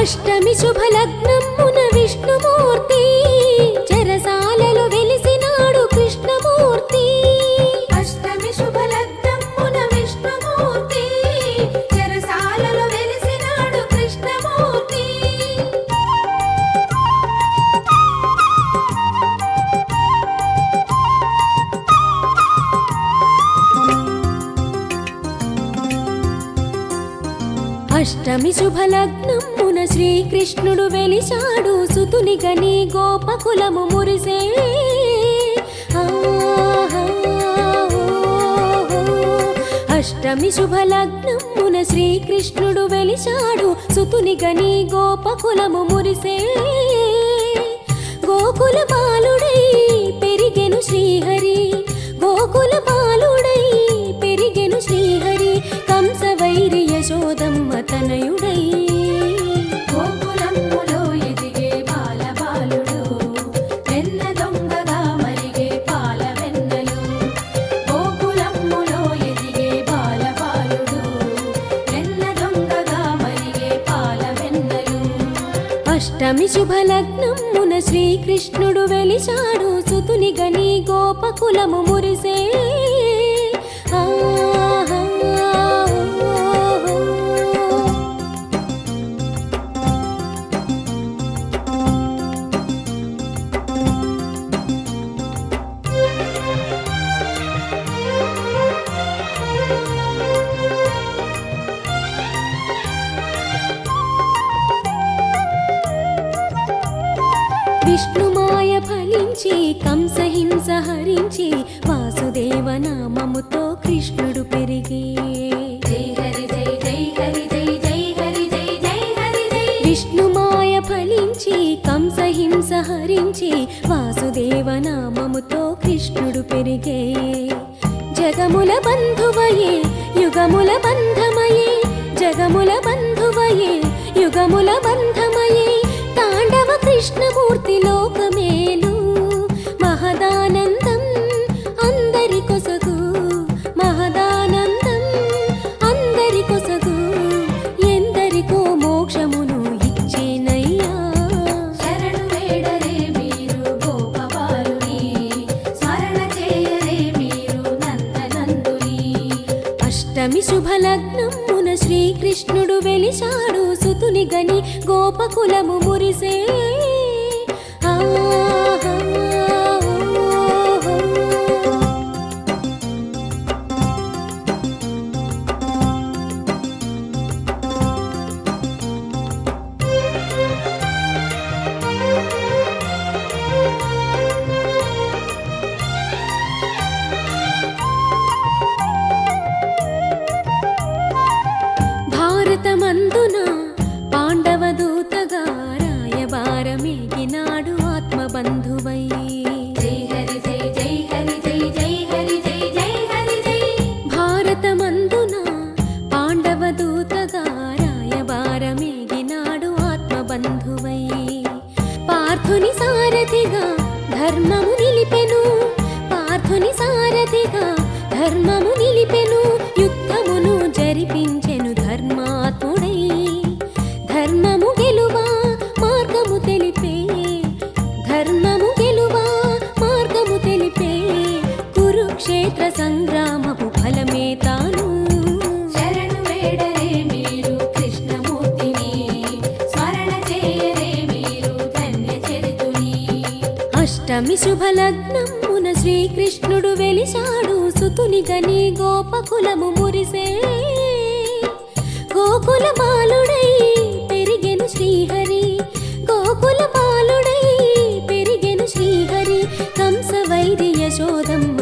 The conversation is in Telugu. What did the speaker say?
అష్టమి శుభలగ్నమున విష్ణుమూర్తి చెరసాలలో వెలిసినాడు కృష్ణమూర్తి. అష్టమి శుభలగ్నమున విష్ణుమూర్తి చెరసాలలో వెలిసినాడు కృష్ణమూర్తి. అష్టమి శుభలగ్నమున శ్రీకృష్ణుడు వెలిశాడు సుతుని గని గోపకులము మురిసే. అష్టమి శుభలగ్నమున శ్రీకృష్ణుడు వెలిశాడు సుతుని గని గోపకులము మురిసే. గోకుల బాలుడై పెరిగెను శ్రీహరి, గోకుల బాలుడై పెరిగెను శ్రీహరి, కంస వైరి యశోదమ్మ తనయుడై. గోకులమ్ములో ఎదిగే బాలబాలుడు వెన్న దొంగగా మరిగే పాల వెన్నెలు. గోకులమ్ములో ఎదిగే బాలబాలుడు వెన్న దొంగగా మరిగే పాల వెన్నెలు. అష్టమి శుభలగ్నమున శ్రీకృష్ణుడు వెలిశాడు సుతుని గని గోపకులము మురిసే. విష్ణుమాయ ఫలించి కంసహింస హరించి వాసుదేవ నామముతో కృష్ణుడు పెరిగి. జై హరి జై జై హరి జై జై హరి జై జై హరి జై. విష్ణుమాయ ఫలించి కంసహింస హరించి వాసుదేవ నామముతో కృష్ణుడు పెరిగే. జగముల బంధువయే యుగముల బంధమయే, జగముల బంధువయే యుగముల బంధమయే, తాండవ కృష్ణమూర్తి లోకమేలు. మహదానందం అందరి కొసగు, మహదానందం అందరి కొసగు, ఎందరికో మోక్షమును ఇచ్చేనయ్యా. శరణు వేడరే మీరు గోపబాలుని, స్మరణ చేయరే మీరు నందనందుని. అష్టమి శుభలగ్నమున శ్రీకృష్ణుడు వెలిశాడు సుతుని గని గోపకులము మురిసే. భారతమందున పాండవ దూతగా రాయబారమేగినాడు ఆత్మబంధువై. జై హరి జై జై హరి జై జై హరి జై జై హరి జై. భారతమందున పాండవ దూతగా రాయబారమేగినాడు ఆత్మబంధువై. పార్థుని సారథిగా ధర్మము నిలిపెను, పార్థుని సారథిగా ధర్మము నిలిపెను, యుద్ధమును జరిపించెను ధర్మాత్ముడై. ధర్మము గెలువా మార్గము తెలిపే, ధర్మము గెలువా మార్గము తెలిపే, కురుక్షేత్ర సంగ్రామపు ఫలమే తాను. శరణు వేడరే మీరు కృష్ణమూర్తిని, స్మరణ చేయరే మీరు ధన్య చరితుని. అష్టమి శుభలగ్నమున శ్రీకృష్ణుడు వెలిశాడు సుతుని గని గోపకులము మురిసే. గోకుల బాలుడై పెరిగెను శ్రీహరి, గోకుల బాలుడై పెరిగెను శ్రీహరి, కంస వైరి యశోదమ్మ